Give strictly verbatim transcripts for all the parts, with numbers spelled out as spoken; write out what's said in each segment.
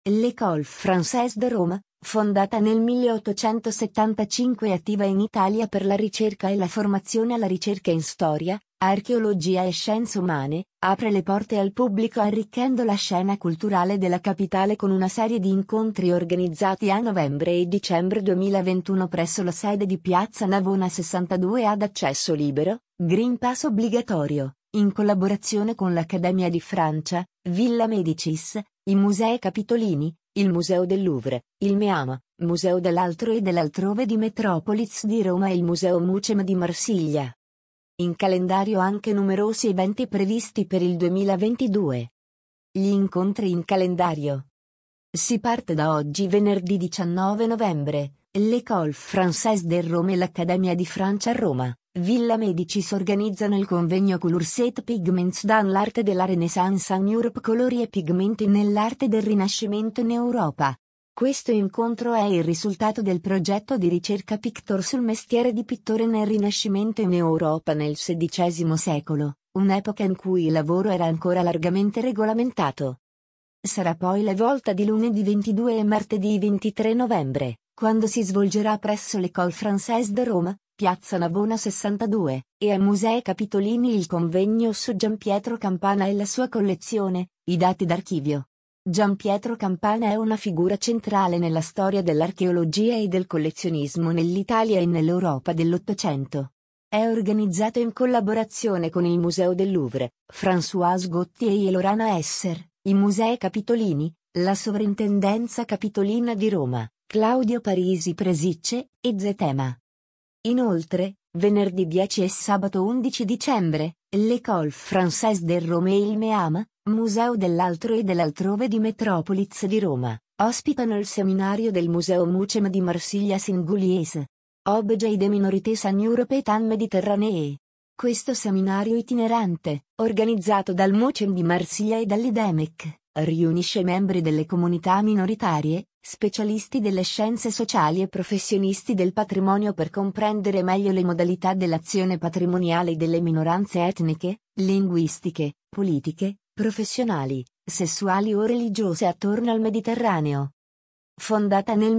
L'École Française de Rome, fondata nel milleottocentosettantacinque e attiva in Italia per la ricerca e la formazione alla ricerca in storia, archeologia e scienze umane, apre le porte al pubblico arricchendo la scena culturale della capitale con una serie di incontri organizzati a novembre e dicembre duemilaventuno presso la sede di Piazza Navona sessantadue ad accesso libero, Green Pass obbligatorio, in collaborazione con l'Accademia di Francia, Villa Médicis, i Musei Capitolini, il Museo del Louvre, il MEAMA, Museo dell'Altro e dell'Altrove di Metropolis di Roma e il Museo MUCEM di Marsiglia. In calendario anche numerosi eventi previsti per il duemilaventidue. Gli incontri in calendario. Si parte da oggi venerdì diciannove novembre, l'École Française de Rome e l'Accademia di Francia a Roma, Villa Médicis organizzano il convegno Couleurs et Pigments dans l'arte della Renaissance en Europe, colori e pigmenti nell'arte del Rinascimento in Europa. Questo incontro è il risultato del progetto di ricerca Pictor sul mestiere di pittore nel Rinascimento in Europa nel sedicesimo secolo, un'epoca in cui il lavoro era ancora largamente regolamentato. Sarà poi la volta di lunedì ventidue e martedì ventitré novembre, quando si svolgerà presso l'École Française de Rome, Piazza Navona sessantadue, e ai Musei Capitolini il convegno su Giampietro Campana e la sua collezione, i dati d'archivio. Giampietro Campana è una figura centrale nella storia dell'archeologia e del collezionismo nell'Italia e nell'Europa dell'Ottocento. È organizzato in collaborazione con il Museo del Louvre, Françoise Gauthier e Lorana Esser, i Musei Capitolini, la Sovrintendenza Capitolina di Roma, Claudio Parisi Presicce, e Zetema. Inoltre, venerdì dieci e sabato undici dicembre, l'École Française de Rome e il MEAMA, Museo dell'Altro e dell'Altrove di Metropolis di Roma, ospitano il seminario del Museo MUCEM di Marsiglia Singuliese. Objets de minorités en Europe et en Méditerranée. Questo seminario itinerante, organizzato dal MUCEM di Marsiglia e dall'I D E M E C, riunisce membri delle comunità minoritarie, specialisti delle scienze sociali e professionisti del patrimonio per comprendere meglio le modalità dell'azione patrimoniale delle minoranze etniche, linguistiche, politiche, professionali, sessuali o religiose attorno al Mediterraneo. Fondata nel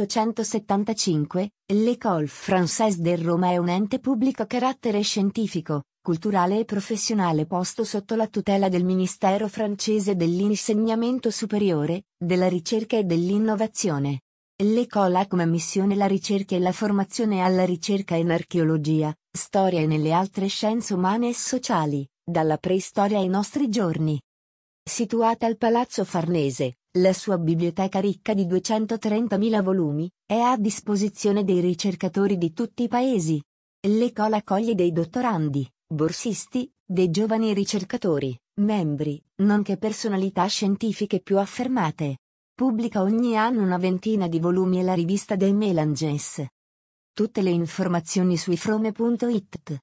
milleottocentosettantacinque, l'École Française de Rome è un ente pubblico a carattere scientifico, culturale e professionale posto sotto la tutela del Ministero francese dell'insegnamento superiore, della ricerca e dell'innovazione. L'École ha come missione la ricerca e la formazione alla ricerca in archeologia, storia e nelle altre scienze umane e sociali, dalla preistoria ai nostri giorni. Situata al Palazzo Farnese, la sua biblioteca ricca di duecentotrentamila volumi, è a disposizione dei ricercatori di tutti i paesi. L'École accoglie dei dottorandi, borsisti, dei giovani ricercatori, membri, nonché personalità scientifiche più affermate. Pubblica ogni anno una ventina di volumi e la rivista dei Mélanges. Tutte le informazioni su ifrome punto it.